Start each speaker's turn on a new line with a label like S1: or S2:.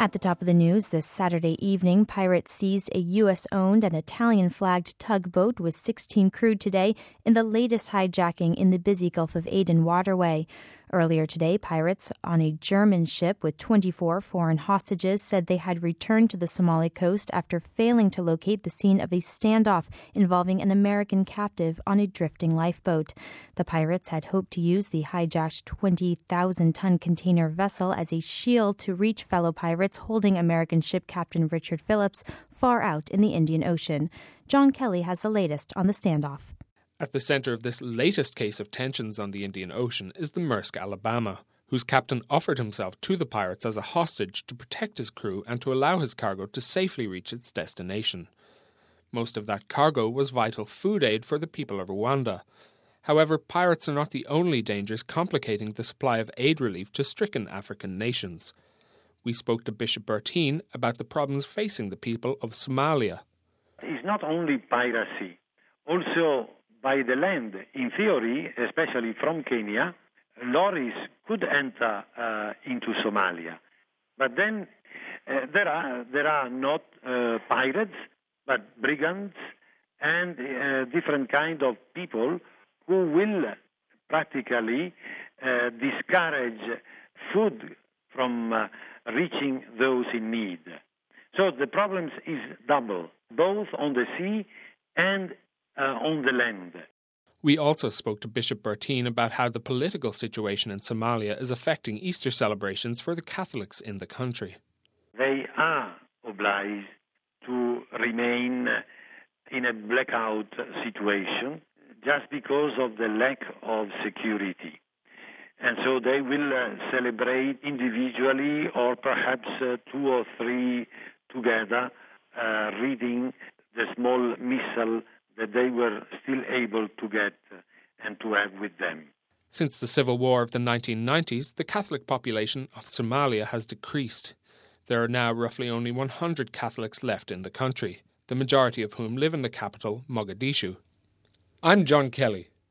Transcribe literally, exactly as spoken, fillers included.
S1: At the top of the news this Saturday evening, pirates seized a U S-owned and Italian-flagged tugboat with sixteen crew today in the latest hijacking in the busy Gulf of Aden waterway. Earlier today, pirates on a German ship with twenty-four foreign hostages said they had returned to the Somali coast after failing to locate the scene of a standoff involving an American captive on a drifting lifeboat. The pirates had hoped to use the hijacked twenty thousand ton container vessel as a shield to reach fellow pirates holding American ship captain Richard Phillips far out in the Indian Ocean. John Kelly has the latest on the standoff.
S2: At the centre of this latest case of tensions on the Indian Ocean is the Maersk Alabama, whose captain offered himself to the pirates as a hostage to protect his crew and to allow his cargo to safely reach its destination. Most of that cargo was vital food aid for the people of Rwanda. However, pirates are not the only dangers complicating the supply of aid relief to stricken African nations. We spoke to Bishop Bertin about the problems facing the people of Somalia.
S3: It's not only piracy, also by the land. In theory, especially from Kenya, lorries could enter uh, into Somalia. But then uh, there are there are not uh, pirates, but brigands and uh, different kind of people who will practically uh, discourage food from uh, reaching those in need. So the problem is double, both on the sea and uh, on the land.
S2: We also spoke to Bishop Bertin about how the political situation in Somalia is affecting Easter celebrations for the Catholics in the country.
S3: They are obliged to remain in a blackout situation just because of the lack of security. And so they will uh, celebrate individually or perhaps uh, two or three together, uh, reading the small missal that they were still able to get and to have with them.
S2: Since the civil war of the nineteen nineties, the Catholic population of Somalia has decreased. There are now roughly only one hundred Catholics left in the country, the majority of whom live in the capital, Mogadishu. I'm John Kelly.